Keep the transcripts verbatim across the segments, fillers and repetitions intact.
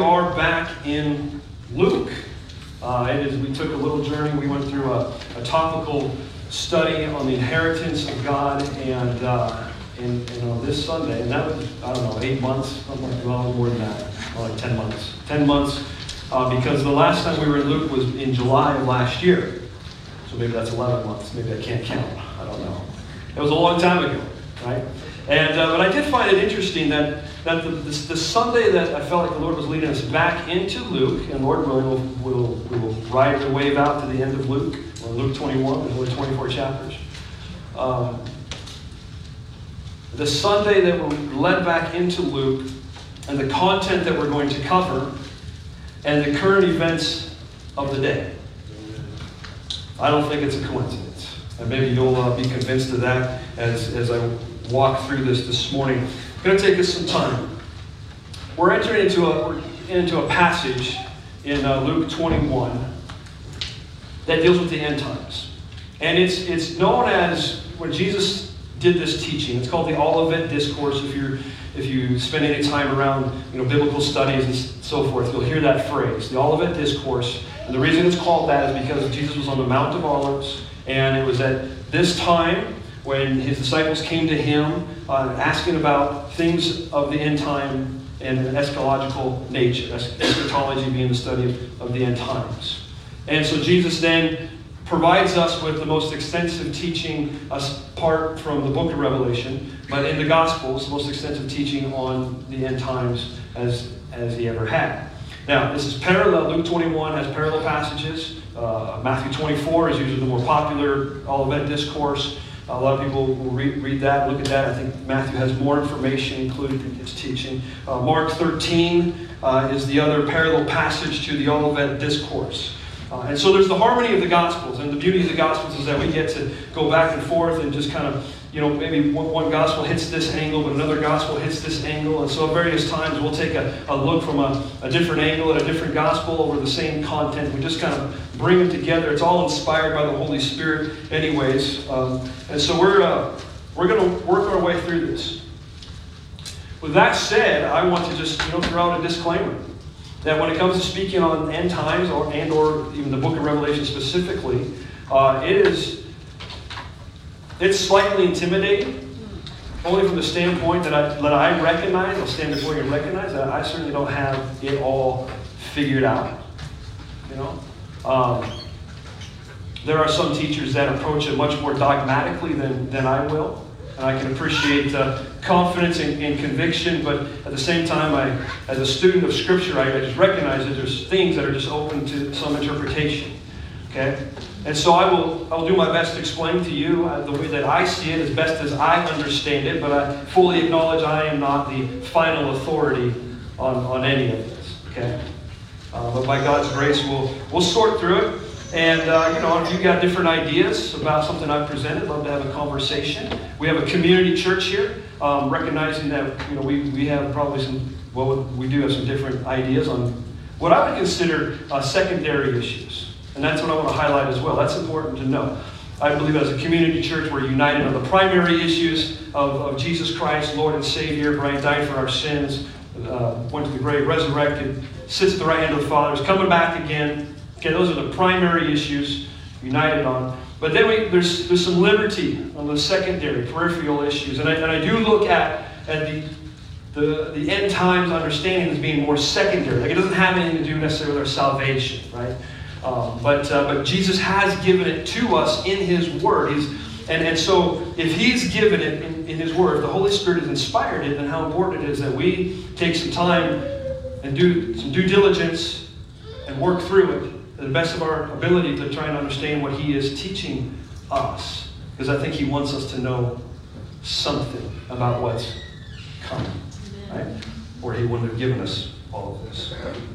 are back in Luke. Uh, it is, we took a little journey. We went through a, a topical study on the inheritance of God, and uh, and, and on this Sunday, and that was, I don't know, eight months, something like, well, more than that, well, like ten months. ten months, uh, because the last time we were in Luke was in July of last year. So maybe that's eleven months. Maybe I can't count. I don't know. It was a long time ago, right? And uh, but I did find it interesting that that the, the, the Sunday that I felt like the Lord was leading us back into Luke, and Lord willing, we'll, we'll, we will ride the wave out to the end of Luke, or Luke twenty-one, there's only twenty-four chapters. Um, the Sunday that we're led back into Luke, and the content that we're going to cover, and the current events of the day. I don't think it's a coincidence. And maybe you'll uh, be convinced of that as, as I walk through this this morning. It's going to take us some time. We're entering into a, we're into a passage in uh, Luke twenty-one that deals with the end times. And it's, it's known as, when Jesus did this teaching, it's called the Olivet Discourse. If you're if you spend any time around you know, biblical studies and so forth, you'll hear that phrase, the Olivet Discourse. And the reason it's called that is because Jesus was on the Mount of Olives, and it was at this time when his disciples came to him uh, asking about things of the end time and eschatological nature, eschatology being the study of, of the end times. And so Jesus then provides us with the most extensive teaching apart from the book of Revelation, but in the Gospels, the most extensive teaching on the end times as, as he ever had. Now, this is parallel. Luke twenty-one has parallel passages. Uh, Matthew twenty-four is usually the more popular Olivet Discourse. A lot of people will read, read that, look at that. I think Matthew has more information included in his teaching. Uh, Mark thirteen uh, is the other parallel passage to the Olivet Discourse. Uh, and so there's the harmony of the Gospels. And the beauty of the Gospels is that we get to go back and forth and just kind of, you know, maybe one, one Gospel hits this angle, but another Gospel hits this angle. And so at various times we'll take a, a look from a, a different angle at a different Gospel over the same content. We just kind of bring them together. It's all inspired by the Holy Spirit anyways. Um, and so we're, uh, we're going to work our way through this. With that said, I want to just you know, throw out a disclaimer that when it comes to speaking on end times or and or even the book of Revelation specifically, uh, it is it's slightly intimidating, only from the standpoint that I, that I recognize, I'll stand before you and recognize that I certainly don't have it all figured out. You know, um, there are some teachers that approach it much more dogmatically than, than I will. And I can appreciate uh, confidence and, and conviction, but at the same time, I, as a student of Scripture, I, I just recognize that there's things that are just open to some interpretation. Okay? And so I will, I will do my best to explain to you uh, the way that I see it as best as I understand it, but I fully acknowledge I am not the final authority on, on any of this. Okay? Uh, but by God's grace, we'll, we'll sort through it. And, uh, you know, if you've got different ideas about something I've presented, I'd love to have a conversation. We have a community church here, um, recognizing that, you know, we, we have probably some, well, we do have some different ideas on what I would consider uh, secondary issues. And that's what I want to highlight as well. That's important to know. I believe as a community church, we're united on the primary issues of, of Jesus Christ, Lord and Savior. Brian died for our sins, uh, went to the grave, resurrected, sits at the right hand of the Father, is coming back again. Okay, those are the primary issues united on. But then we, there's, there's some liberty on the secondary, peripheral issues. And I, and I do look at, at the, the, the end times understanding as being more secondary. Like it doesn't have anything to do necessarily with our salvation, right? Um, but, uh, but Jesus has given it to us in His Word. He's, and, and so if He's given it in, in His Word, if the Holy Spirit has inspired it, then how important it is that we take some time and do some due diligence and work through it to the best of our ability to try and understand what He is teaching us. Because I think He wants us to know something about what's coming. Right? Or He wouldn't have given us all of this.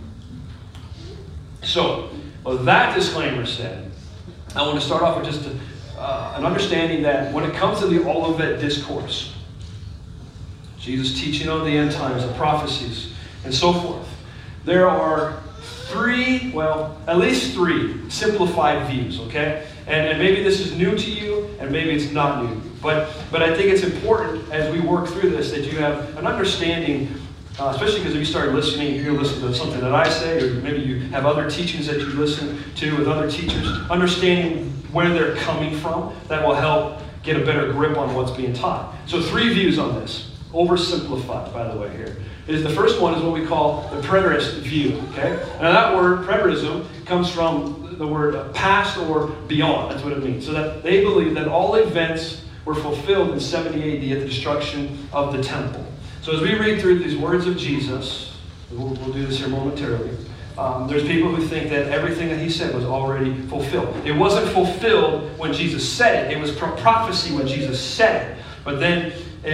So, with that disclaimer said, I want to start off with just a, uh, an understanding that when it comes to the Olivet Discourse, Jesus teaching on the end times, the prophecies, and so forth, there are three, well, at least three simplified views, okay? And, and maybe this is new to you, and maybe it's not new. But, but I think it's important as we work through this that you have an understanding Uh, especially because if you start listening, you're going to listen to something that I say, or maybe you have other teachings that you listen to with other teachers, understanding where they're coming from, that will help get a better grip on what's being taught. So three views on this, oversimplified, by the way, here. Is the first one is what we call the preterist view, okay? Now that word, preterism, comes from the word past or beyond. That's what it means. So that they believe that all events were fulfilled in seventy A D at the destruction of the temple. So as we read through these words of Jesus, we'll, we'll do this here momentarily, um, there's people who think that everything that he said was already fulfilled. It wasn't fulfilled when Jesus said it. It was pro- prophecy when Jesus said it. But then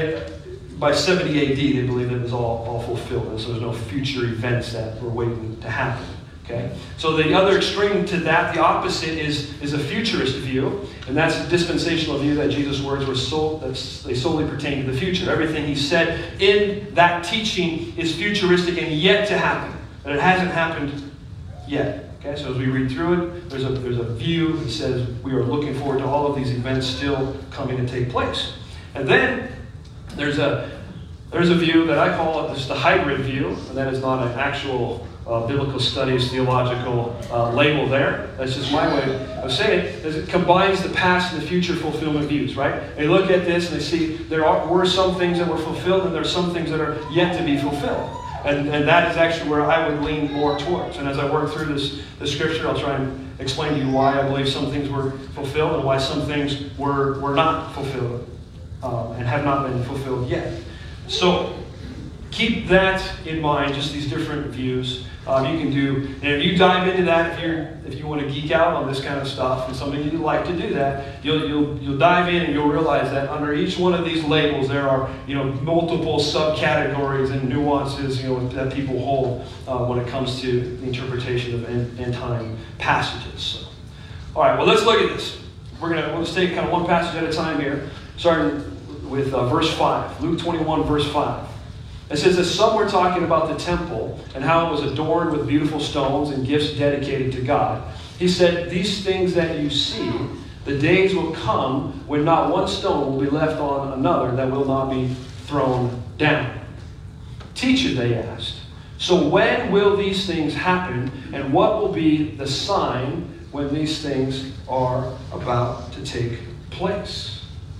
it, by seventy A D, they believe it was all, all fulfilled. And so there's no future events that were waiting to happen. Okay? So the other extreme to that, the opposite, is, is a futurist view. And that's a dispensational view that Jesus' words were so, that's, they solely pertain to the future. Everything he said in that teaching is futuristic and yet to happen. And it hasn't happened yet. Okay? So as we read through it, there's a, there's a view that says we are looking forward to all of these events still coming to take place. And then there's a, there's a view that I call it just the hybrid view. And that is not an actual Uh, biblical studies, theological uh, label there. That's just my way of saying it. Is it combines the past and the future fulfillment views, right? They look at this and they see there are, were some things that were fulfilled and there are some things that are yet to be fulfilled. And, and that is actually where I would lean more towards. And as I work through this, this scripture, I'll try and explain to you why I believe some things were fulfilled and why some things were, were not fulfilled um, and have not been fulfilled yet. So keep that in mind, just these different views. Um, you can do, and if you dive into that, if you're, if you want to geek out on this kind of stuff, and some of you like to do that, you'll you'll you'll dive in and you'll realize that under each one of these labels, there are you know multiple subcategories and nuances you know that people hold uh, when it comes to the interpretation of end, end time passages. So, all right, well let's look at this. We're gonna we'll just take kind of one passage at a time here, starting with uh, verse five, Luke twenty-one, verse five. It says that some were talking about the temple and how it was adorned with beautiful stones and gifts dedicated to God. He said, "These things that you see, the days will come when not one stone will be left on another that will not be thrown down." "Teacher," they asked, "so when will these things happen, and what will be the sign when these things are about to take place?"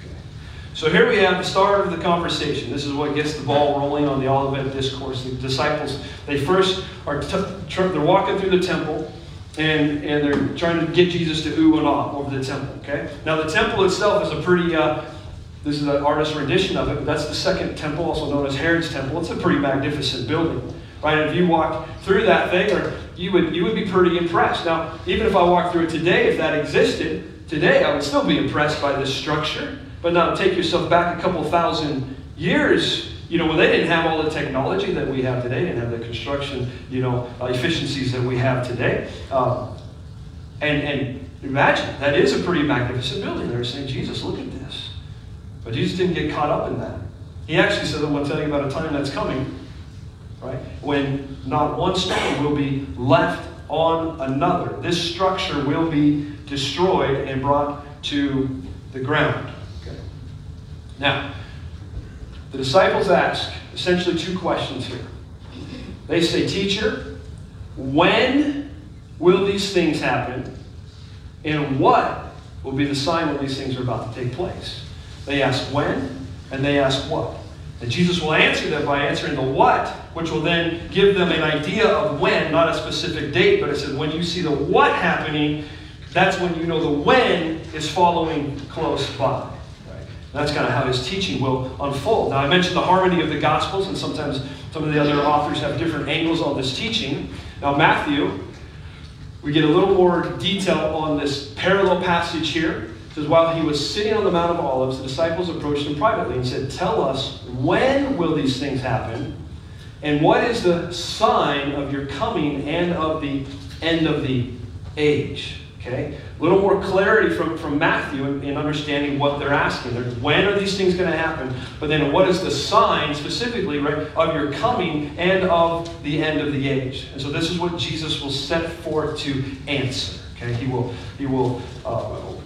So here we have the start of the conversation. This is what gets the ball rolling on the Olivet Discourse. The disciples, they first are t- tr- they're walking through the temple, and, and they're trying to get Jesus to ooh and ah over the temple. Okay. Now the temple itself is a pretty. Uh, this is an artist's rendition of it. But that's the second temple, also known as Herod's temple. It's a pretty magnificent building, right? And if you walked through that thing, or you would you would be pretty impressed. Now, even if I walked through it today, if that existed today, I would still be impressed by this structure. But now take yourself back a couple thousand years, you know, when they didn't have all the technology that we have today, they didn't have the construction, you know, uh, efficiencies that we have today. Um, and, and imagine, that is a pretty magnificent building. They were saying, "Jesus, look at this." But Jesus didn't get caught up in that. He actually said, "I'm going to tell you about a time that's coming, right, when not one stone will be left on another. This structure will be destroyed and brought to the ground." Now, the disciples ask essentially two questions here. They say, "Teacher, when will these things happen? And what will be the sign when these things are about to take place?" They ask when, and they ask what. And Jesus will answer them by answering the what, which will then give them an idea of when, not a specific date, but it says when you see the what happening, that's when you know the when is following close by. That's kind of how his teaching will unfold. Now, I mentioned the harmony of the Gospels, and sometimes some of the other authors have different angles on this teaching. Now, Matthew, we get a little more detail on this parallel passage here. It says, "While he was sitting on the Mount of Olives, the disciples approached him privately and said, 'Tell us, when will these things happen? And what is the sign of your coming and of the end of the age?'" Okay? A little more clarity from, from Matthew in, in understanding what they're asking. They're, when are these things going to happen? But then what is the sign specifically, right, of your coming and of the end of the age? And so this is what Jesus will set forth to answer. Okay? He will, he will uh,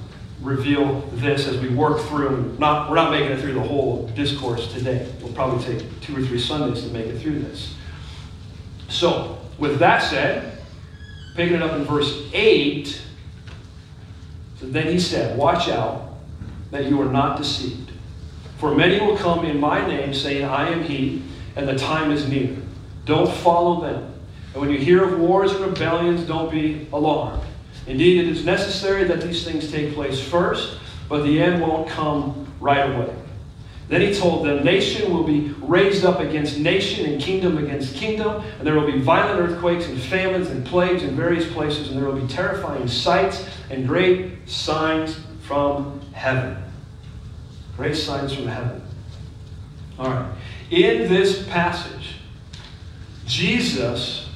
reveal this as we work through. Not, we're not making it through the whole discourse today. It'll probably take two or three Sundays to make it through this. So, with that said, picking it up in verse eight, so then he said, watch out that you are not deceived. For many will come in my name, saying, I am he, and the time is near. Don't follow them. And when you hear of wars and rebellions, don't be alarmed. Indeed, it is necessary that these things take place first, but the end won't come right away. Then he told them, nation will be raised up against nation and kingdom against kingdom, and there will be violent earthquakes and famines and plagues in various places, and there will be terrifying sights and great signs from heaven. Great signs from heaven. All right. In this passage, Jesus,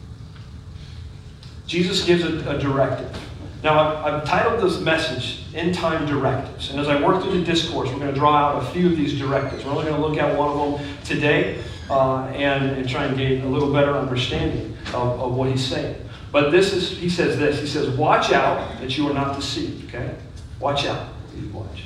Jesus gives a, a directive. Now, I've, I've titled this message, End Time Directives. And as I work through the discourse, we're going to draw out a few of these directives. We're only going to look at one of them today uh, and, and try and gain a little better understanding of, of what he's saying. But this is, he says this, he says, watch out that you are not deceived, okay? Watch out. Watch.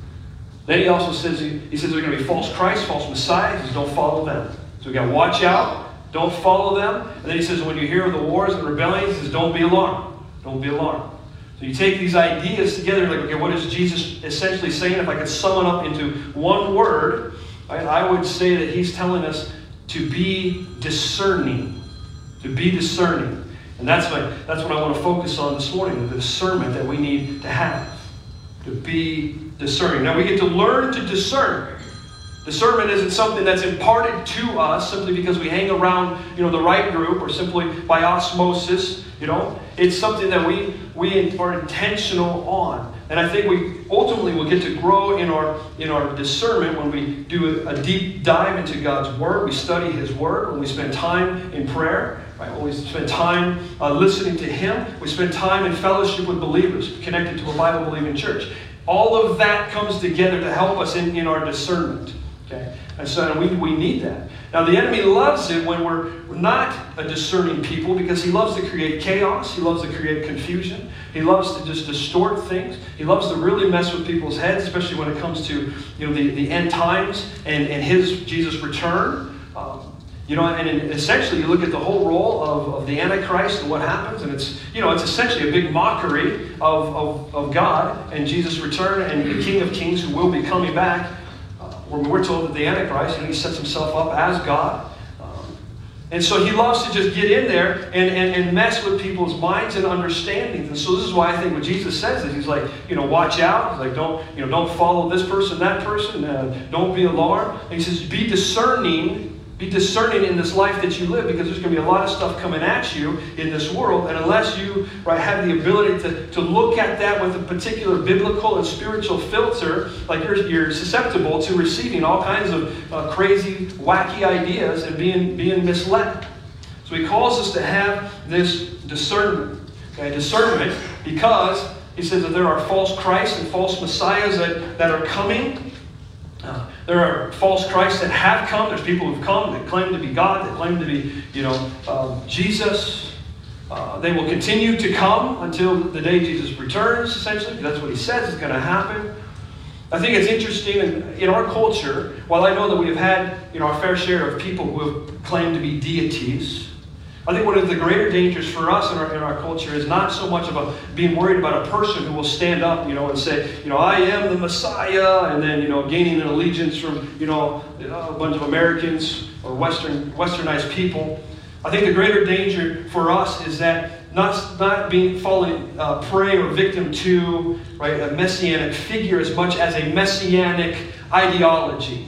Then he also says, he, he says there's going to be false Christ, false Messiah. He says, don't follow them. So we've got to watch out. Don't follow them. And then he says, when you hear of the wars and rebellions, he says, don't be alarmed. Don't be alarmed. So you take these ideas together, like, okay, what is Jesus essentially saying? If I could sum it up into one word, I, I would say that he's telling us to be discerning. To be discerning. And that's what, that's what I want to focus on this morning, the discernment that we need to have. To be discerning. Now we get to learn to discern. Discernment isn't something that's imparted to us simply because we hang around, you know, the right group or simply by osmosis, you know. It's something that we, we are intentional on. And I think we ultimately will get to grow in our, in our discernment when we do a, a deep dive into God's Word. We study His Word. When we spend time in prayer. Right? When we spend time uh, listening to Him. We spend time in fellowship with believers connected to a Bible-believing church. All of that comes together to help us in, in our discernment. Okay? And so we, we need that. Now the enemy loves it when we're not a discerning people because he loves to create chaos. He loves to create confusion. He loves to just distort things. He loves to really mess with people's heads, especially when it comes to, you know, the, the end times and, and his, Jesus' return. Um, you know, and essentially you look at the whole role of, of the Antichrist and what happens, and it's, you know, it's essentially a big mockery of, of, of God and Jesus' return and the King of Kings who will be coming back. When we're told that the Antichrist, and he sets himself up as God. Um, and so he loves to just get in there and, and, and mess with people's minds and understandings. And so this is why I think what Jesus says is he's like, you know, watch out. He's like, don't, you know, don't follow this person, that person. Uh, don't be alarmed. And he says, be discerning. Be discerning in this life that you live, because there's going to be a lot of stuff coming at you in this world, and unless you right, have the ability to, to look at that with a particular biblical and spiritual filter, like you're, you're susceptible to receiving all kinds of uh, crazy, wacky ideas and being, being misled. So he calls us to have this discernment. Okay? Discernment because he says that there are false Christs and false Messiahs that, that are coming. Uh, there are false Christs that have come. There's people who've come that claim to be God, that claim to be, you know, um, Jesus. Uh, they will continue to come until the day Jesus returns, essentially. That's what he says is going to happen. I think it's interesting in, in our culture, while I know that we have had, you know, our fair share of people who have claimed to be deities, I think one of the greater dangers for us in our, in our culture is not so much about being worried about a person who will stand up, you know, and say, you know, I am the Messiah, and then, you know, gaining an allegiance from, you know, a bunch of Americans or Western, westernized people. I think the greater danger for us is that not, not being falling uh, prey or victim to, right, a messianic figure as much as a messianic ideology.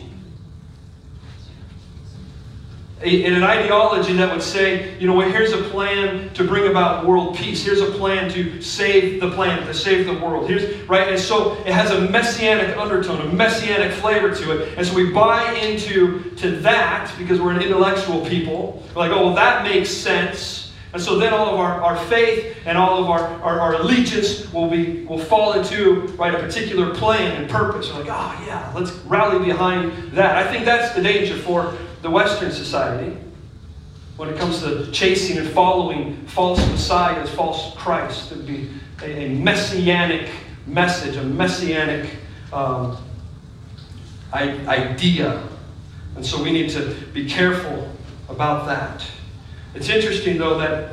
In an ideology that would say, you know, well, here's a plan to bring about world peace. Here's a plan to save the planet, to save the world. Here's, right? And so it has a messianic undertone, a messianic flavor to it. And so we buy into to that because we're an intellectual people. We're like, oh, well, that makes sense. And so then all of our, our faith and all of our, our, our allegiance will be will fall into, right, a particular plan and purpose. We're like, oh, yeah, let's rally behind that. I think that's the danger for the Western society when it comes to chasing and following false messiahs, false Christ. It would be a, a messianic message, a messianic um, idea. And so we need to be careful about that. It's interesting, though, that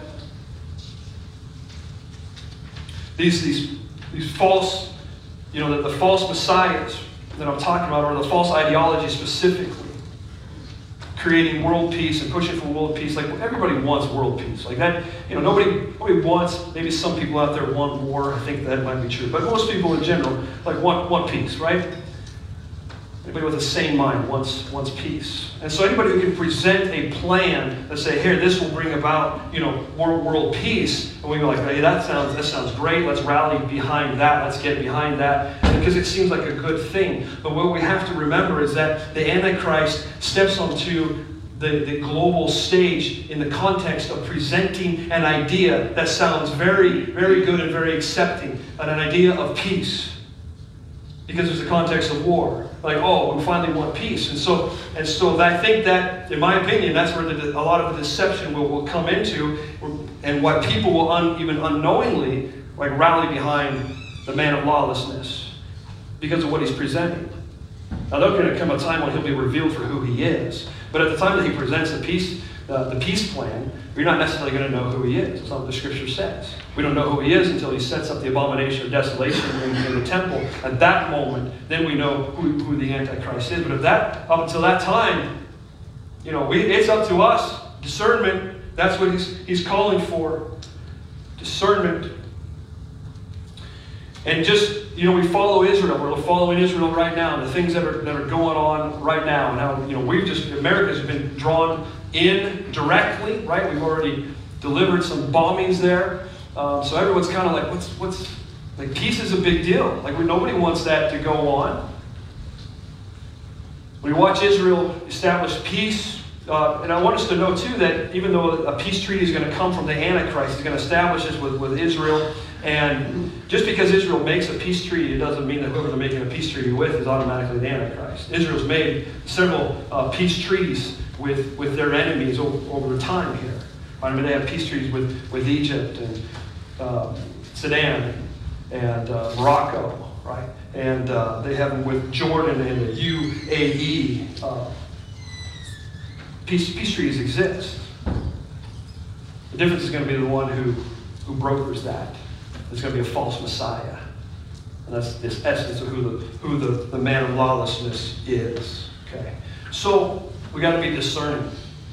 these, these, these false, you know, that the false messiahs that I'm talking about, or the false ideology specifically, creating world peace and pushing for world peace. Like, everybody wants world peace. Like that, you know, nobody, nobody wants, maybe some people out there want war. I think that might be true. But most people in general, like, want, want peace, right? Anybody with a sane mind wants, wants peace. And so anybody who can present a plan that say, here, this will bring about, you know, world, world peace, and we go like, hey, that sounds, that sounds great. Let's rally behind that. Let's get behind that. Because it seems like a good thing. But what we have to remember is that the Antichrist steps onto the, the global stage in the context of presenting an idea that sounds very, very good and very accepting, and an idea of peace. Because there's a context of war. Like, oh, we finally want peace. And so, and so I think that, in my opinion, that's where the, a lot of the deception will, will come into, and why people will un, even unknowingly like rally behind the man of lawlessness because of what he's presenting. Now, there's going to come a time when he'll be revealed for who he is. But at the time that he presents the peace, uh, the peace plan, you're not necessarily going to know who he is. That's not what the Scripture says. We don't know who he is until he sets up the abomination of desolation in, in the temple. At that moment, then we know who, who the Antichrist is. But at that, up until that time, you know, we, it's up to us. Discernment, that's what he's, he's calling for. Discernment. And just, you know, we follow Israel. We're following Israel right now, and the things that are, that are going on right now. And how, you know, we've just, America's been drawn in directly, right? We've already delivered some bombings there. Um, so everyone's kind of like, what's, what's, like, peace is a big deal. Like, we, nobody wants that to go on. We watch Israel establish peace. Uh, and I want us to know, too, that even though a peace treaty is going to come from the Antichrist, he's going to establish this with, with Israel. And just because Israel makes a peace treaty, it doesn't mean that whoever they're making a peace treaty with is automatically the Antichrist. Israel's made several uh, peace treaties with, with their enemies over, over time here. I mean, they have peace treaties with, with Egypt and uh, Sudan and uh, Morocco, right? And uh, they have them with Jordan and the U A E. Uh, peace, peace treaties exist. The difference is going to be the one who, who brokers that. There's going to be a false Messiah. And that's this essence of who the, who the, the man of lawlessness is. Okay. So we got to be discerning.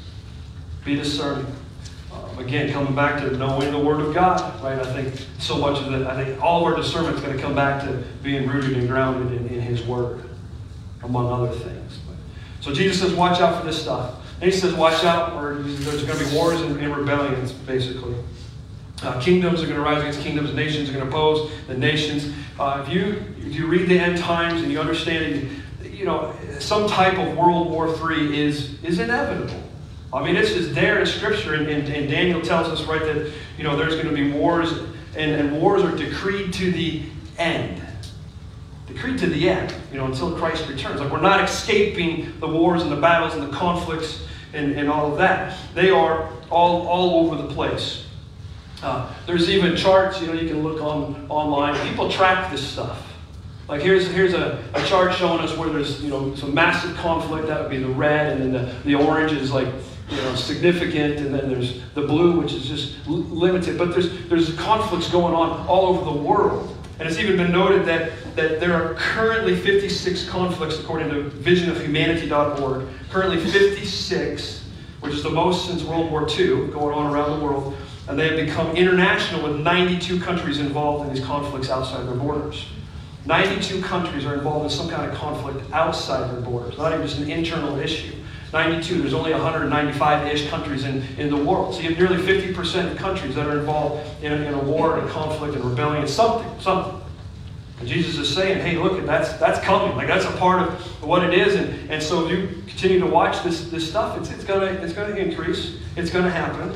Be discerning. Um, again, coming back to knowing the Word of God, right? I think so much of it, I think all of our discernment is going to come back to being rooted and grounded in, in His Word, among other things. But, so Jesus says, watch out for this stuff. And He says, watch out, or there's going to be wars and, and rebellions, basically. Uh, kingdoms are going to rise against kingdoms. Nations are going to oppose the nations. Uh, if you if you read the end times and you understand, you know, some type of World War Three is is inevitable. I mean, it's just there in Scripture, and, and, and Daniel tells us, right, that, you know, there's going to be wars, and, and wars are decreed to the end. Decreed to the end, you know, until Christ returns. Like, we're not escaping the wars and the battles and the conflicts and, and all of that. They are all all over the place. Uh, there's even charts, you know, you can look on online. People track this stuff. Like, here's here's a, a chart showing us where there's, you know, some massive conflict. That would be the red, and then the, the orange is like, you know, significant, and then there's the blue, which is just l- limited. But there's there's conflicts going on all over the world. And it's even been noted that, that there are currently fifty-six conflicts, according to vision of humanity dot org. Currently fifty-six, which is the most since World War Two, going on around the world. And they have become international, with ninety-two countries involved in these conflicts outside their borders. ninety-two countries are involved in some kind of conflict outside their borders, not even just an internal issue. ninety-two, there's only one hundred ninety-five-ish countries in, in the world. So you have nearly fifty percent of countries that are involved in a, in a war and a conflict and rebellion, something, something. And Jesus is saying, hey, look, that's that's coming. Like, that's a part of what it is. And, and so if you continue to watch this, this stuff, it's, it's going to it's gonna increase. It's going to happen.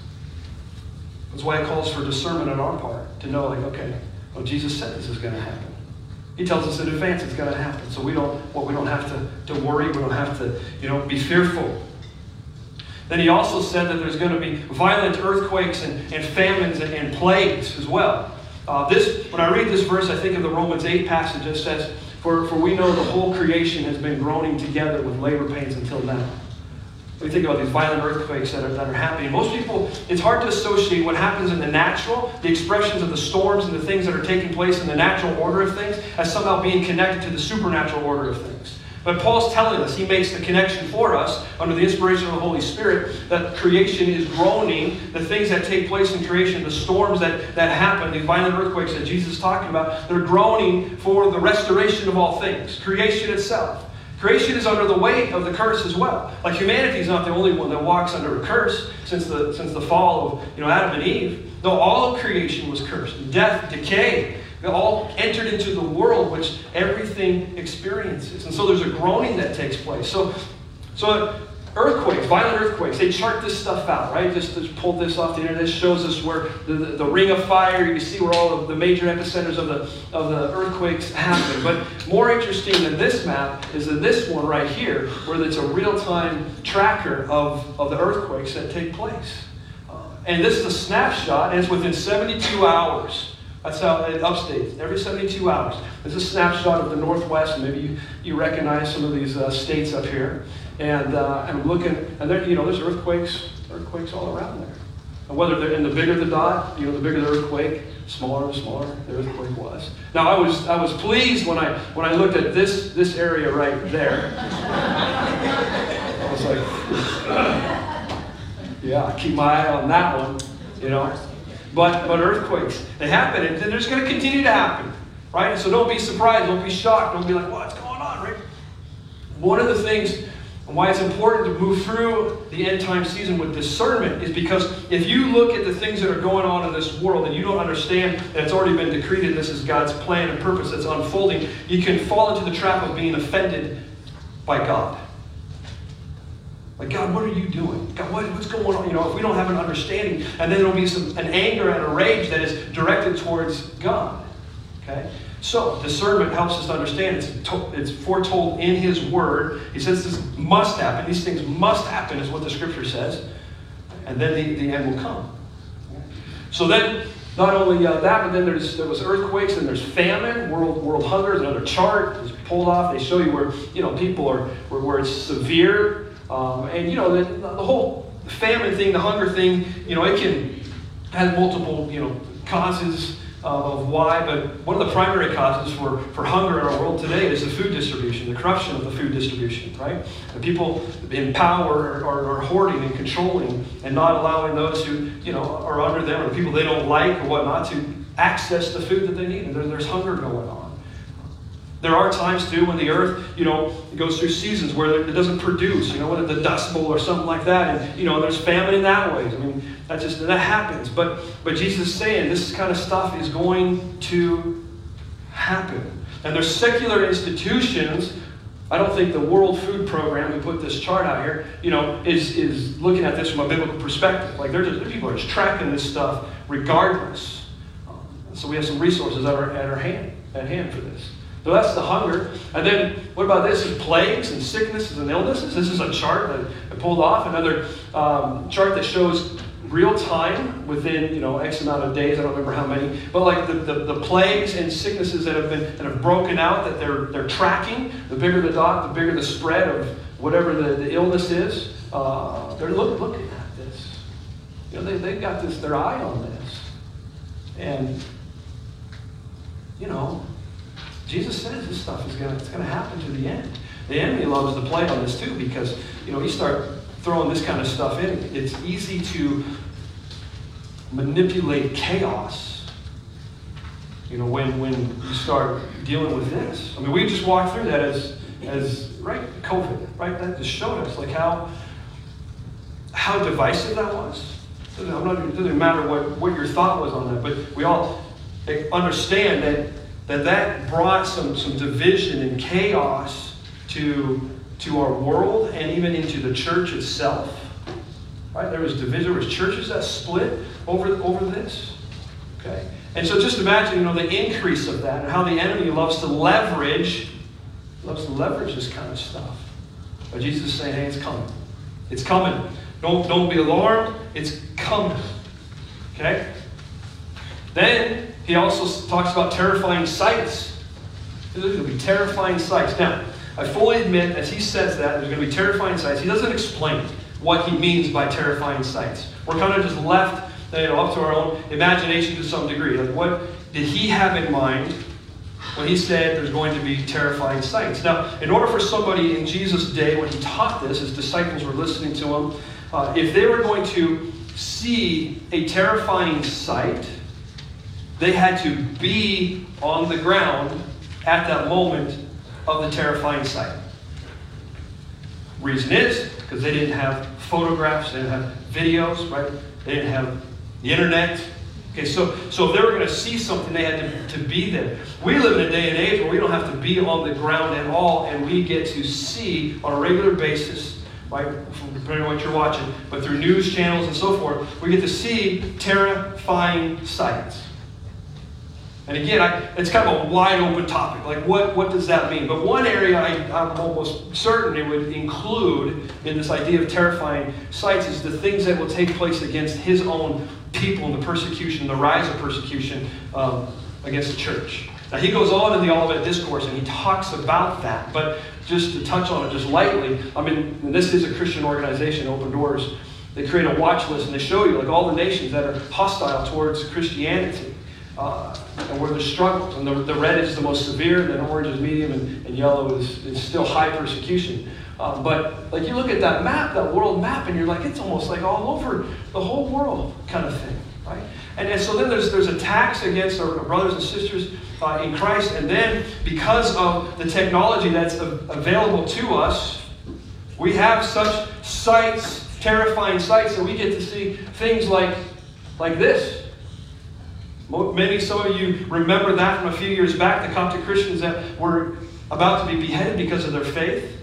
That's why it calls for discernment on our part, to know, like, okay, well, Jesus said this is going to happen. He tells us in advance it's going to happen. So we don't, well, we don't have to, to worry. We don't have to, you know, be fearful. Then he also said that there's going to be violent earthquakes and, and famines and, and plagues as well. Uh, this, when I read this verse, I think of the Romans eight passage that says, for, for we know the whole creation has been groaning together with labor pains until now. We think about these violent earthquakes that are, that are happening. Most people, it's hard to associate what happens in the natural, the expressions of the storms and the things that are taking place in the natural order of things, as somehow being connected to the supernatural order of things. But Paul's telling us, he makes the connection for us, under the inspiration of the Holy Spirit, that creation is groaning. The things that take place in creation, the storms that, that happen, the violent earthquakes that Jesus is talking about, they're groaning for the restoration of all things. Creation itself. Creation is under the weight of the curse as well. Like humanity is not the only one that walks under a curse since the, since the fall of you know, Adam and Eve. No, all of creation was cursed. Death, decay, they all entered into the world which everything experiences. And so there's a groaning that takes place. So, so earthquakes, violent earthquakes, they chart this stuff out, right? Just, just pulled this off the internet. This shows us where the, the, the ring of fire, you see where all of the major epicenters of the, of the earthquakes happen. But more interesting than this map is that this one right here, where it's a real-time tracker of, of the earthquakes that take place. Uh, and this is a snapshot, and it's within seventy-two hours. That's how it updates, every seventy-two hours. There's a snapshot of the Northwest, and maybe you, you recognize some of these uh, states up here. And uh, I'm looking, and there, you know, there's earthquakes, earthquakes all around there. And whether they're, and the bigger the dot, you know, the bigger the earthquake, smaller and smaller the earthquake was. Now I was, I was pleased when I, when I looked at this, this area right there. I was like, yeah, keep my eye on that one, you know. But, but earthquakes, they happen, and they're just going to continue to happen, right? So don't be surprised, don't be shocked, don't be like, what's going on, right? One of the things why it's important to move through the end time season with discernment is because if you look at the things that are going on in this world and you don't understand that it's already been decreed and this is God's plan and purpose that's unfolding, you can fall into the trap of being offended by God. Like, God, what are you doing? God, what, what's going on? You know, if we don't have an understanding, and then there'll be some, an anger and a rage that is directed towards God. Okay? So, discernment helps us to understand. It's, to, it's foretold in His Word. He says this must happen. These things must happen, is what the Scripture says. And then the, the end will come. So then, not only uh, that, but then there's, there was earthquakes, and there's famine, world world hunger. There's another chart. It's pulled off. They show you where, you know, people are, where, where it's severe. Um, and, you know, the, the whole famine thing, the hunger thing, you know, it can have multiple, you know, causes uh, of why. But one of the primary causes for, for hunger in our world today is the food distribution, the corruption of the food distribution, right? The people in power are, are, are hoarding and controlling and not allowing those who, you know, are under them or the people they don't like or whatnot to access the food that they need. And there, there's hunger going on. There are times, too, when the earth, you know, goes through seasons where it doesn't produce, you know, whether the Dust Bowl or something like that. And, you know, there's famine in that way. I mean, that just, that happens. But, but Jesus is saying this kind of stuff is going to happen. And there's secular institutions. I don't think the World Food Program, we put this chart out here, you know, is, is looking at this from a biblical perspective. Like, they're just, people are just tracking this stuff regardless. Um, so we have some resources at our, at our hand, at hand for this. So that's the hunger. And then what about this? Is plagues and sicknesses and illnesses. This is a chart that I pulled off. Another um, chart that shows real time within, you know, X amount of days. I don't remember how many. But like the, the, the plagues and sicknesses that have been that have broken out that they're they're tracking. The bigger the dot, the bigger the spread of whatever the, the illness is. Uh, they're look, looking at this. You know, they they've got this their eye on this. And you know, Jesus says this stuff is going to, it's going to happen to the end. The enemy loves to play on this too because, you know, you start throwing this kind of stuff in, it's easy to manipulate chaos, you know, when, when you start dealing with this. I mean, we just walked through that as, as right, COVID, right? That just showed us, like, how, how divisive that was. I'm not, it doesn't matter what, what your thought was on that, but we all understand that that that brought some, some division and chaos to, to our world and even into the church itself. Right? There was division. There was churches that split over, over this. Okay? And so just imagine, you know, the increase of that and how the enemy loves to leverage, loves to leverage this kind of stuff. But Jesus is saying, hey, it's coming. It's coming. Don't, don't be alarmed. It's coming. Okay? Then he also talks about terrifying sights. There's going to be terrifying sights. Now, I fully admit, as he says that, there's going to be terrifying sights. He doesn't explain what he means by terrifying sights. We're kind of just left, you know, up to our own imagination to some degree. Like, what did he have in mind when he said there's going to be terrifying sights? Now, in order for somebody in Jesus' day, when he taught this, his disciples were listening to him, uh, if they were going to see a terrifying sight, they had to be on the ground at that moment of the terrifying sight. Reason is, because they didn't have photographs, they didn't have videos, right? They didn't have the internet. Okay, so, so if they were going to see something, they had to, to be there. We live in a day and age where we don't have to be on the ground at all, and we get to see on a regular basis, right, depending on what you're watching, but through news channels and so forth, we get to see terrifying sights. And again, I, it's kind of a wide open topic. Like, what, what does that mean? But one area I, I'm almost certain it would include in this idea of terrifying sights is the things that will take place against his own people and the persecution, the rise of persecution um, against the church. Now, he goes on in the Olivet Discourse and he talks about that. But just to touch on it just lightly, I mean, this is a Christian organization, Open Doors. They create a watch list and they show you like all the nations that are hostile towards Christianity. Uh, and where there's struggles. And the, the red is the most severe, then orange is medium, and, and yellow is, is still high persecution. Um, but like you look at that map, that world map, and you're like, it's almost like all over the whole world kind of thing, right? And, and so then there's there's attacks against our brothers and sisters uh, in Christ, and then because of the technology that's a, available to us, we have such sights, terrifying sights, that we get to see things like like this. Maybe some of you remember that from a few years back, the Coptic Christians that were about to be beheaded because of their faith.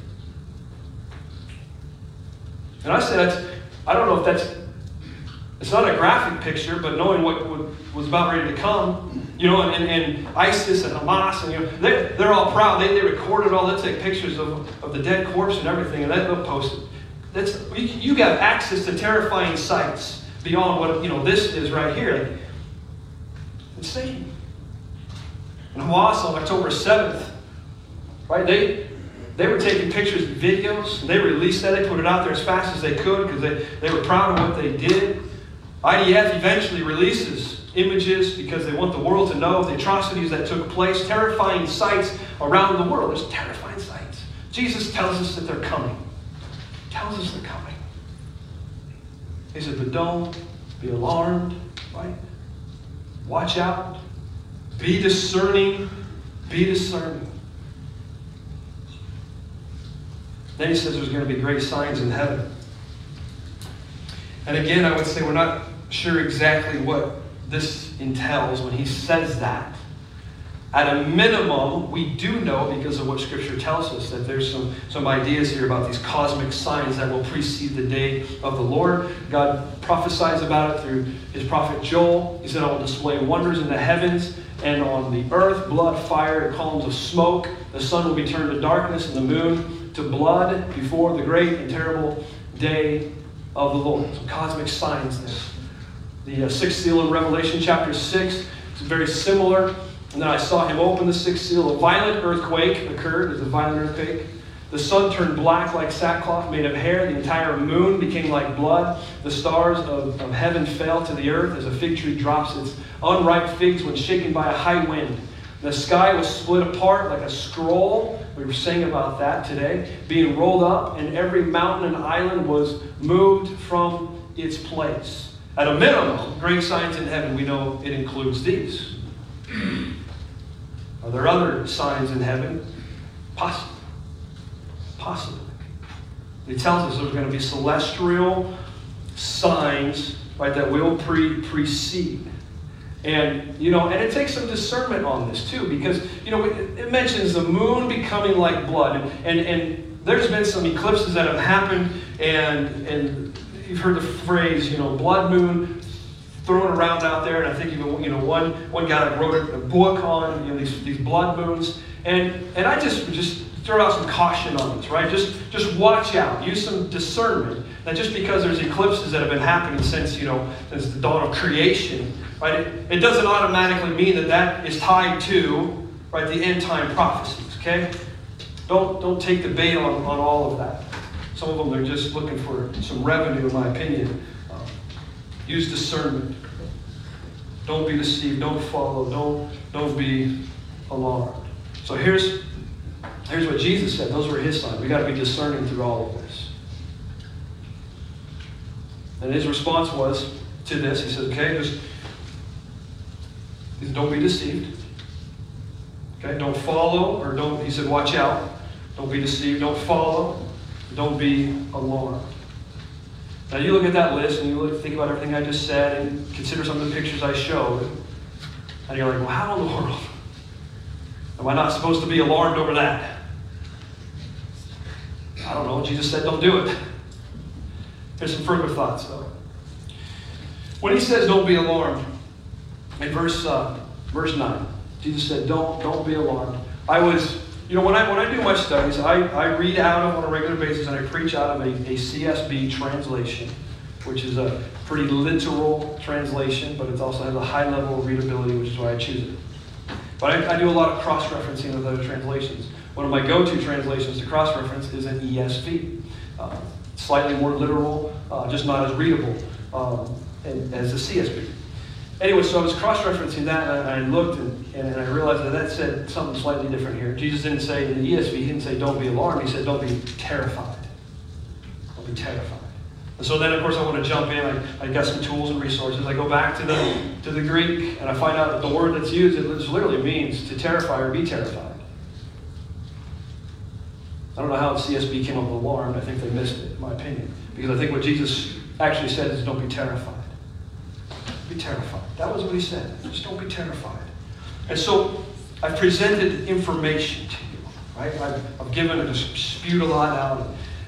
And I said, I don't know if that's, it's not a graphic picture, but knowing what was about ready to come, you know, and, and ISIS and Hamas, and you know, they, they're all proud. They, they recorded all, they take pictures of, of the dead corpse and everything, and they'll post it. That's, you, you got access to terrifying sights beyond what, you know, this is right here. Insane. And Hamas on October seventh, right? They they were taking pictures and videos. And they released that. They put it out there as fast as they could because they, they were proud of what they did. I D F eventually releases images because they want the world to know of the atrocities that took place. Terrifying sights around the world. There's terrifying sights. Jesus tells us that they're coming. He tells us they're coming. He said, but don't be alarmed, right? Watch out. Be discerning. Be discerning. Then he says there's going to be great signs in heaven. And again, I would say we're not sure exactly what this entails when he says that. At a minimum, we do know, because of what Scripture tells us, that there's some, some ideas here about these cosmic signs that will precede the day of the Lord. God prophesies about it through his prophet Joel. He said, I will display wonders in the heavens and on the earth, blood, fire, and columns of smoke. The sun will be turned to darkness and the moon to blood before the great and terrible day of the Lord. Some cosmic signs there. The uh, sixth seal in Revelation chapter six is very similar. And then I saw him open the sixth seal. A violent earthquake occurred. There's a violent earthquake. The sun turned black like sackcloth made of hair. The entire moon became like blood. The stars of, of heaven fell to the earth as a fig tree drops its unripe figs when shaken by a high wind. The sky was split apart like a scroll. We were saying about that today. Being rolled up, and every mountain and island was moved from its place. At a minimum, great signs in heaven, we know it includes these. Are there other signs in heaven? Possibly. Possibly. He tells us there's going to be celestial signs, right, that will pre precede. And, you know, and it takes some discernment on this too, because, you know, it, it mentions the moon becoming like blood. And, and, and there's been some eclipses that have happened, and, and you've heard the phrase, you know, blood moon thrown around out there, and I think even, you know, one one guy wrote a book on, you know, these, these blood moons, and and I just just throw out some caution on this, right? Just, just watch out. Use some discernment. That just because there's eclipses that have been happening since, you know, since the dawn of creation, right? It, it doesn't automatically mean that that is tied to, right, the end time prophecies, okay? Don't, don't take the bait on, on all of that. Some of them are just looking for some revenue, in my opinion. Um, use discernment. Don't be deceived. Don't follow. Don't, don't be alarmed. So here's, here's what Jesus said. Those were his signs. We got to be discerning through all of this. And his response was to this. He says, okay, just he said, don't be deceived. Okay, don't follow, or don't, he said, watch out. Don't be deceived. Don't follow. Don't be alarmed. Now you look at that list and you look, think about everything I just said and consider some of the pictures I showed. And you're like, well, how in the world am I not supposed to be alarmed over that? I don't know. Jesus said don't do it. Here's some further thoughts, though. When he says don't be alarmed, in verse uh, verse nine, Jesus said don't don't be alarmed. I was, you know, when I when I do my studies, I, I read out of on a regular basis and I preach out of a, a C S B translation, which is a pretty literal translation, but it also has a high level of readability, which is why I choose it. But I, I do a lot of cross-referencing with other translations. One of my go-to translations to cross-reference is an E S V. Uh, slightly more literal, uh, just not as readable um, and, as the C S B. Anyway, so I was cross-referencing that, and I looked, and, and I realized that that said something slightly different here. Jesus didn't say, in the E S V, he didn't say, don't be alarmed. He said, don't be terrified. Don't be terrified. And so then, of course, I want to jump in. I, I got some tools and resources. I go back to the, to the Greek, and I find out that the word that's used, it literally means to terrify or be terrified. I don't know how the C S B came up with alarmed. I think they missed it, in my opinion. Because I think what Jesus actually said is don't be terrified. Be terrified. That was what he said. Just don't be terrified. And so I've presented information to you, right? I've, I've given it, just spewed a lot out.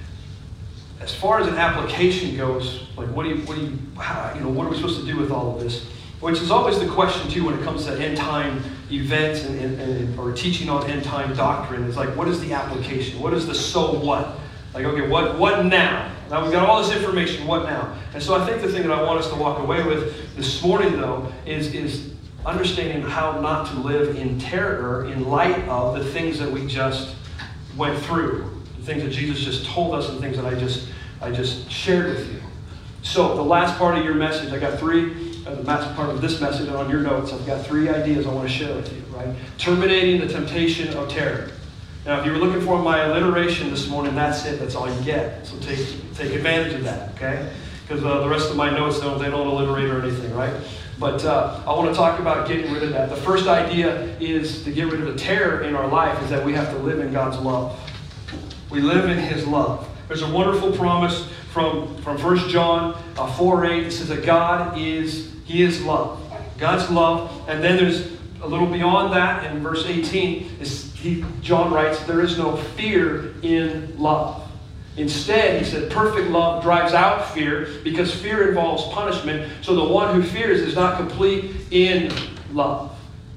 As far as an application goes, like what do you, what do you, how, you know, what are we supposed to do with all of this? Which is always the question too when it comes to end time events and, and, and or teaching on end time doctrine. It's like, what is the application? What is the so what? Like, okay, what what now? Now we've got all this information, what now? And so I think the thing that I want us to walk away with this morning, though, is, is understanding how not to live in terror in light of the things that we just went through, the things that Jesus just told us, and things that I just I just shared with you. So the last part of your message, I got three. Uh, the last part of this message, and on your notes, I've got three ideas I want to share with you. Right, terminating the temptation of terror. Now, if you were looking for my alliteration this morning, that's it. That's all you get. So take take advantage of that, okay? Because uh, the rest of my notes don't they don't alliterate or anything, right? But uh, I want to talk about getting rid of that. The first idea is to get rid of the terror in our life is that we have to live in God's love. We live in His love. There's a wonderful promise from from First John uh, four eight. It says that God is He is love. God's love, and then there's a little beyond that in verse eighteen. Is He, John writes, there is no fear in love. Instead, he said, perfect love drives out fear because fear involves punishment. So the one who fears is not complete in love.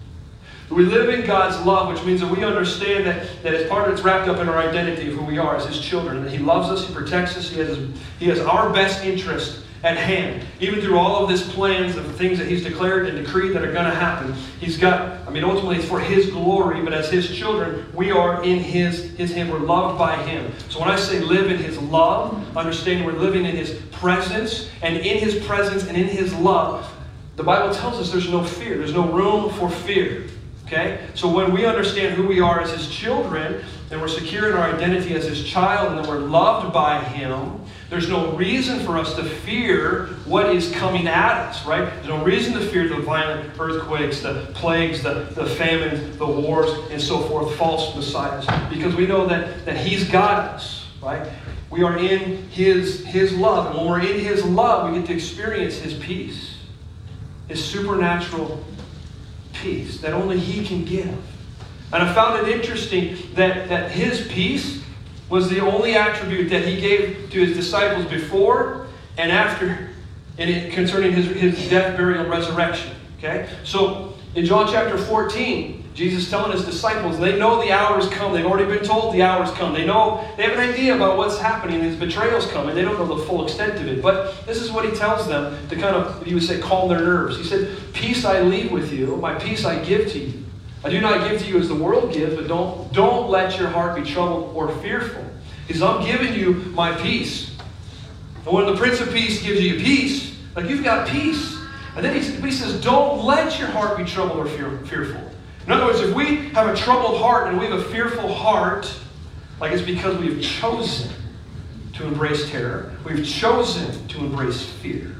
We live in God's love, which means that we understand that, that as part of it's wrapped up in our identity of who we are as His children. And that He loves us, He protects us, He has, he has our best interest at hand. Even through all of His plans of things that He's declared and decreed that are going to happen. He's got, I mean, ultimately it's for His glory, but as His children, we are in His, His hand. We're loved by Him. So when I say live in His love, understanding we're living in His presence, and in His presence and in His love, the Bible tells us there's no fear. There's no room for fear. Okay? So when we understand who we are as His children, and we're secure in our identity as His child, and then we're loved by Him, there's no reason for us to fear what is coming at us, right? There's no reason to fear the violent earthquakes, the plagues, the, the famines, the wars, and so forth, false messiahs, because we know that, that He's got us, right? We are in His, His love, and when we're in His love, we get to experience His peace, His supernatural peace that only He can give. And I found it interesting that, that His peace was the only attribute that He gave to His disciples before and after, and it, concerning his, his death, burial, and resurrection. Okay? So In John chapter fourteen, Jesus is telling his disciples, they know the hour has come. They've already been told the hour has come. They know, they have an idea about what's happening. His betrayal's coming. They don't know the full extent of it. But this is what he tells them to kind of, he would say, calm their nerves. He said, peace I leave with you. My peace I give to you. I do not give to you as the world gives, but don't, don't let your heart be troubled or fearful. He says, I'm giving you my peace. And when the Prince of Peace gives you peace, like you've got peace. And then he, he says, don't let your heart be troubled or fear, fearful. In other words, if we have a troubled heart and we have a fearful heart, like it's because we've chosen to embrace terror. We've chosen to embrace fear.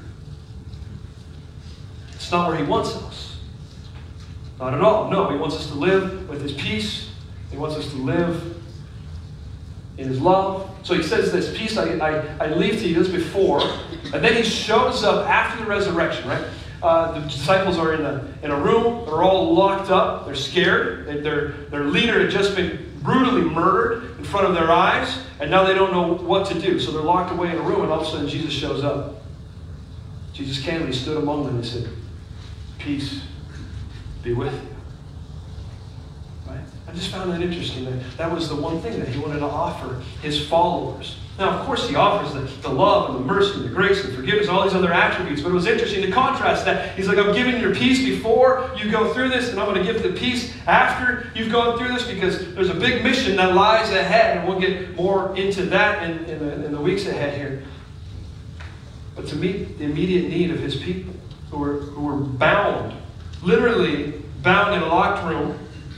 It's not where he wants us. Not at all. No, he wants us to live with his peace. He wants us to live in his love. So he says this, peace I, I, I leave to you, this before. And then he shows up after the resurrection, right? Uh, the disciples are in a, in a room. They're all locked up. They're scared. They, their, their leader had just been brutally murdered in front of their eyes. And now they don't know what to do. So they're locked away in a room. And all of a sudden Jesus shows up. Jesus came and he stood among them and said, peace be with you. Right? I just found that interesting. That that was the one thing that he wanted to offer his followers. Now, of course, he offers the, the love and the mercy and the grace and forgiveness and all these other attributes. But it was interesting to contrast that. He's like, I'm giving you peace before you go through this, and I'm going to give the peace after you've gone through this, because there's a big mission that lies ahead, and we'll get more into that in, in, the, in the weeks ahead here. But to meet the immediate need of his people who were, who were bound, literally bound in a locked room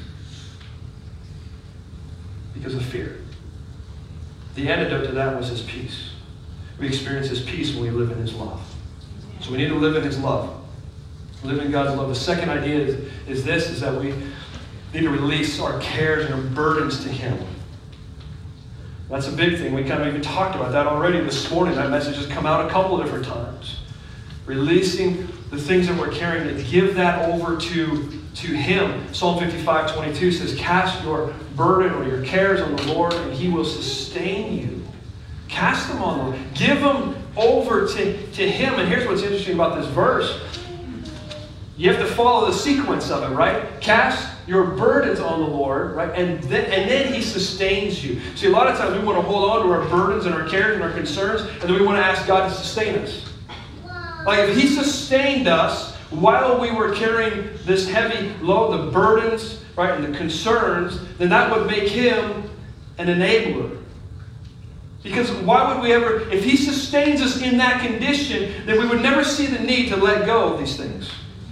because of fear. The antidote to that was his peace. We experience his peace when we live in his love. So we need to live in his love. Live in God's love. The second idea is, is this, is that we need to release our cares and our burdens to him. That's a big thing. We kind of even talked about that already this morning. That message has come out a couple of different times. Releasing the things that we're carrying, to give that over to, to him. Psalm fifty-five twenty-two says, cast your burden or your cares on the Lord, and he will sustain you. Cast them on the Lord. Give them over to, to him. And here's what's interesting about this verse. You have to follow the sequence of it, right? Cast your burdens on the Lord, right? And then, and then he sustains you. See, a lot of times we want to hold on to our burdens and our cares and our concerns, and then we want to ask God to sustain us. Like if he sustained us while we were carrying this heavy load, the burdens, right, and the concerns, then that would make him an enabler. Because why would we ever, if he sustains us in that condition, then we would never see the need to let go of these things.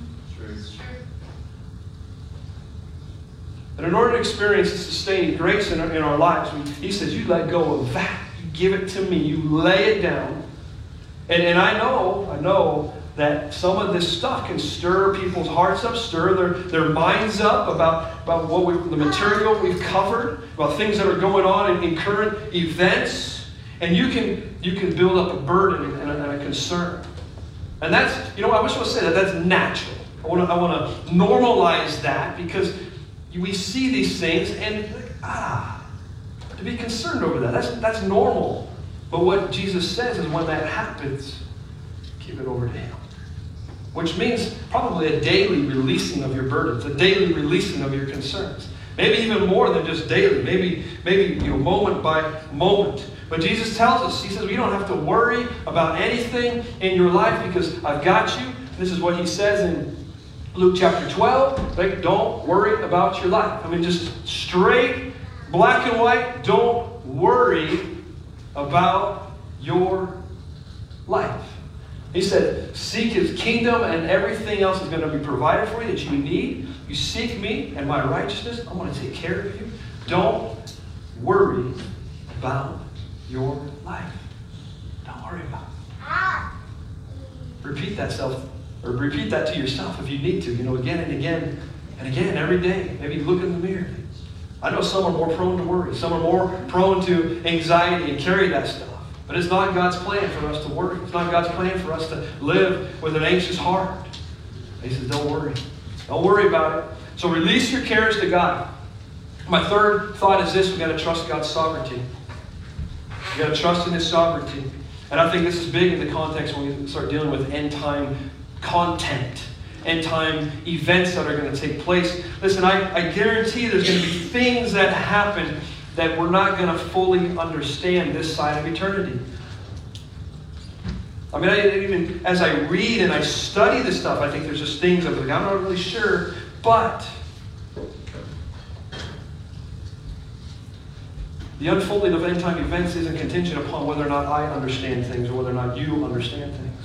And in order to experience the sustaining grace in our, in our lives, we, he says, you let go of that. You give it to me. You lay it down. And, and I know, I know that some of this stuff can stir people's hearts up, stir their, their minds up about, about what we, the material we've covered, about things that are going on in, in current events. And you can, you can build up a burden and a, and a concern. And that's, you know, I wish I would say that that's natural. I want to I want to normalize that, because we see these things and like, ah, to be concerned over that, that's, that's normal. But what Jesus says is when that happens, give it over to him. Which means probably a daily releasing of your burdens, a daily releasing of your concerns. Maybe even more than just daily, maybe, maybe you know, moment by moment. But Jesus tells us, he says, you don't have to worry about anything in your life because I've got you. This is what he says in Luke chapter twelve. Like, don't worry about your life. I mean, just straight, black and white, don't worry about your life. He said, seek his kingdom and everything else is going to be provided for you that you need. You seek me and my righteousness, I'm going to take care of you. Don't worry about your life. Don't worry about it. Repeat that self, or repeat that to yourself if you need to, you know, again and again and again every day. Maybe look in the mirror. I know some are more prone to worry. Some are more prone to anxiety and carry that stuff. But it's not God's plan for us to worry. It's not God's plan for us to live with an anxious heart. He says, don't worry. Don't worry about it. So release your cares to God. My third thought is this. We've got to trust God's sovereignty. We've got to trust in his sovereignty. And I think this is big in the context when we start dealing with end time content. end time events that are going to take place. Listen, I, I guarantee there's going to be things that happen that we're not going to fully understand this side of eternity. I mean, I, even as I read and I study this stuff, I think there's just things I'm like, I'm not really sure, but the unfolding of end-time events isn't contingent upon whether or not I understand things or whether or not you understand things.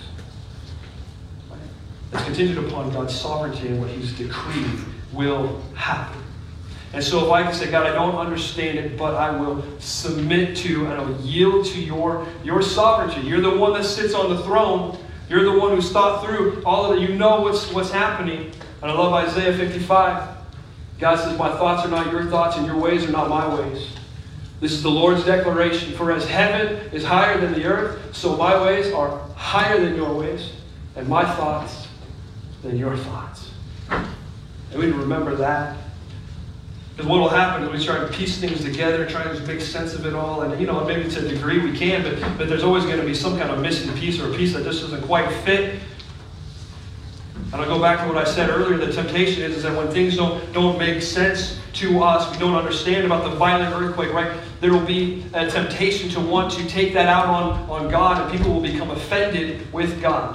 It's contingent upon God's sovereignty and what He's decreed will happen. And so if I can say, God, I don't understand it, but I will submit to and I will yield to your, your sovereignty. You're the one that sits on the throne. You're the one who's thought through all of it. You know what's, what's happening. And I love Isaiah fifty-five. God says, my thoughts are not your thoughts and your ways are not my ways. This is the Lord's declaration. For as heaven is higher than the earth, so my ways are higher than your ways, and my thoughts than your thoughts. And we need to remember that. Because what will happen is we try to piece things together, try to make sense of it all. And, you know, maybe to a degree we can, but, but there's always going to be some kind of missing piece or a piece that just doesn't quite fit. And I'll go back to what I said earlier. The temptation is, is that when things don't, don't make sense to us, we don't understand about the violent earthquake, right? There will be a temptation to want to take that out on, on God, and people will become offended with God.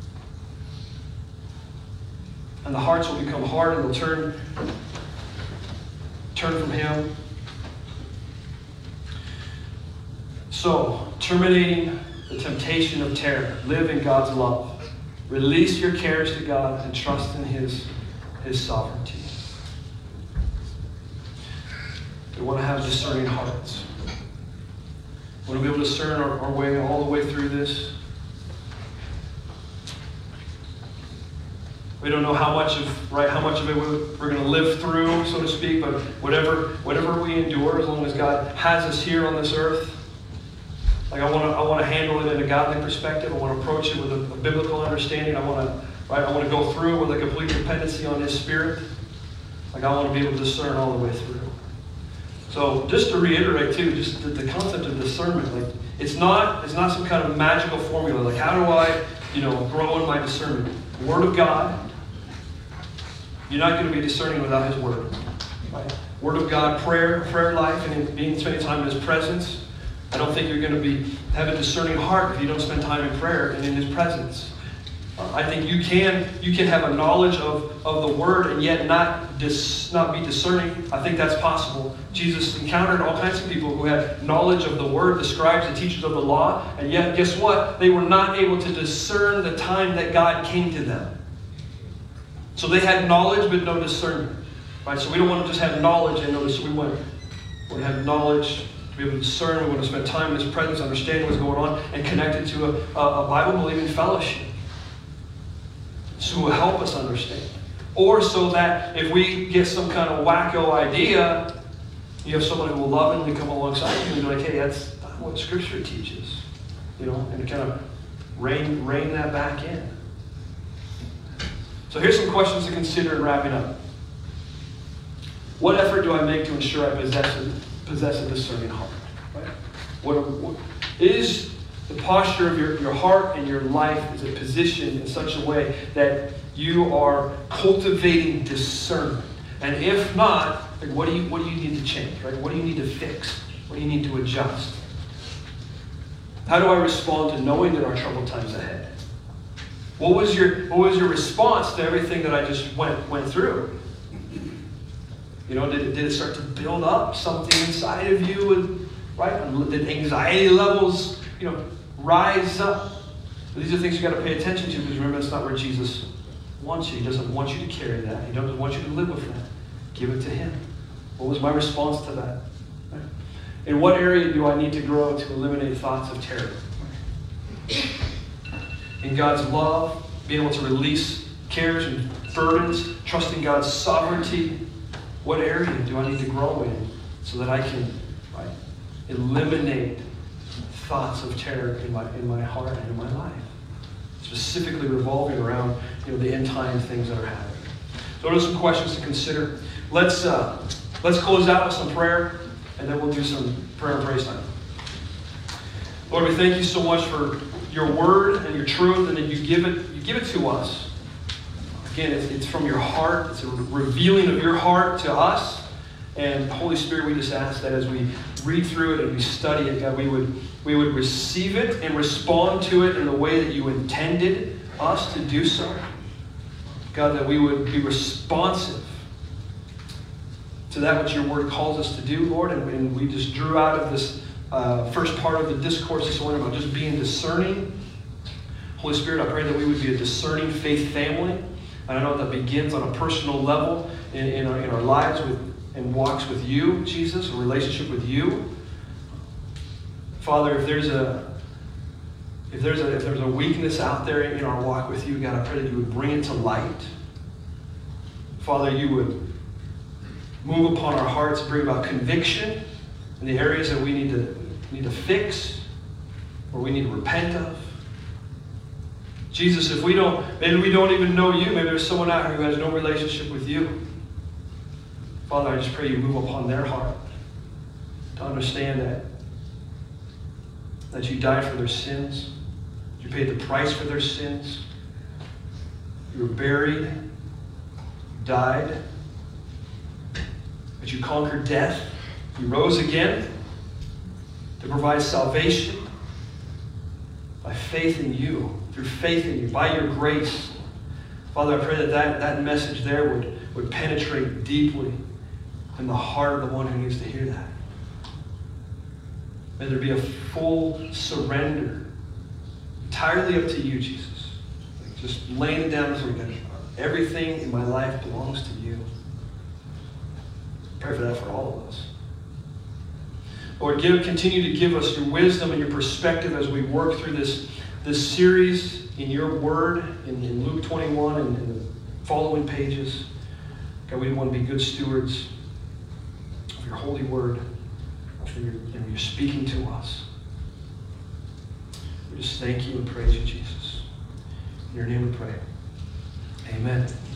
And the hearts will become hard and they'll turn, turn from Him. So, terminating the temptation of terror. Live in God's love. Release your cares to God and trust in His, His sovereignty. We want to have discerning hearts. We want to be able to discern our, our way all the way through this. We don't know how much of right how much of it we're going to live through, so to speak, but whatever whatever we endure, as long as God has us here on this earth, like I want to I want to handle it in a godly perspective. I want to approach it with a, a biblical understanding. I want to right I want to go through with a complete dependency on His Spirit. Like I want to be able to discern all the way through. So just to reiterate too, just the, the concept of discernment, like it's not it's not some kind of magical formula. Like how do I you know grow in my discernment? The Word of God. You're not going to be discerning without His Word. Right? Word of God, prayer, prayer life, and in being spending time in His presence. I don't think you're going to be have a discerning heart if you don't spend time in prayer and in His presence. Uh, I think you can you can have a knowledge of, of the Word and yet not dis, not be discerning. I think that's possible. Jesus encountered all kinds of people who had knowledge of the Word, the scribes, the teachers of the law, and yet guess what? They were not able to discern the time that God came to them. So they had knowledge but no discernment. Right? So we don't want to just have knowledge and no discernment. We want, we want to have knowledge, to be able to discern. We want to spend time in His presence, understanding what's going on, and connect it to a, a, a Bible-believing fellowship. So it will help us understand. Or so that if we get some kind of wacko idea, you have someone who will lovingly come alongside you and be like, hey, that's not what Scripture teaches. You know, and kind of rein, rein that back in. So here's some questions to consider in wrapping up. What effort do I make to ensure I possess a, possess a discerning heart? Right? What, what is the posture of your, your heart and your life, is it positioned in such a way that you are cultivating discernment? And if not, like what do you what do you need to change? Right? What do you need to fix? What do you need to adjust? How do I respond to knowing there are troubled times ahead? What was your what was your response to everything that I just went went through? You know, did it, did it start to build up something inside of you? And, right? Did anxiety levels, you know, rise up? These are things you got to pay attention to, because remember, that's not where Jesus wants you. He doesn't want you to carry that. He doesn't want you to live with that. Give it to Him. What was my response to that? Right? In what area do I need to grow to eliminate thoughts of terror? In God's love, being able to release cares and burdens, trusting God's sovereignty. What area do I need to grow in so that I can right, eliminate thoughts of terror in my in my heart and in my life? Specifically revolving around you know the end time things that are happening. So those are some questions to consider. Let's uh, let's close out with some prayer, and then we'll do some prayer and praise time. Lord, we thank you so much for your word and your truth, and that you give it you give it to us Again, it's, it's from your heart. It's a revealing of your heart to us. And Holy Spirit, we just ask that as we read through it and we study it, God, we would, we would receive it and respond to it in the way that you intended us to do so. God, that we would be responsive to that which your word calls us to do, Lord. And, and we just drew out of this uh, first part of the discourse this morning about just being discerning. Holy Spirit, I pray that we would be a discerning faith family. And I know that begins on a personal level in, in, our, in our lives with and walks with you, Jesus, a relationship with you. Father, if there's a if there's a if there's a weakness out there in our walk with you, God, I pray that you would bring it to light. Father, you would move upon our hearts, bring about conviction in the areas that we need to need to fix or we need to repent of. Jesus, if we don't, maybe we don't even know you, maybe there's someone out here who has no relationship with you. Father, I just pray you move upon their heart to understand that, that you died for their sins. You paid the price for their sins. You were buried. You died. But you conquered death. You rose again to provide salvation by faith in you, through faith in you, by your grace. Father, I pray that that, that message there would, would penetrate deeply in the heart of the one who needs to hear that. May there be a full surrender, entirely up to you, Jesus. Like just laying it down this weekend. Everything in my life belongs to you. Pray for that for all of us. Lord, give, continue to give us your wisdom and your perspective as we work through this, this series in your word, in, in Luke twenty-one and in the following pages. God, we want to be good stewards of your holy word, for your, and you're speaking to us. We just thank you and praise you, Jesus. In your name we pray. Amen.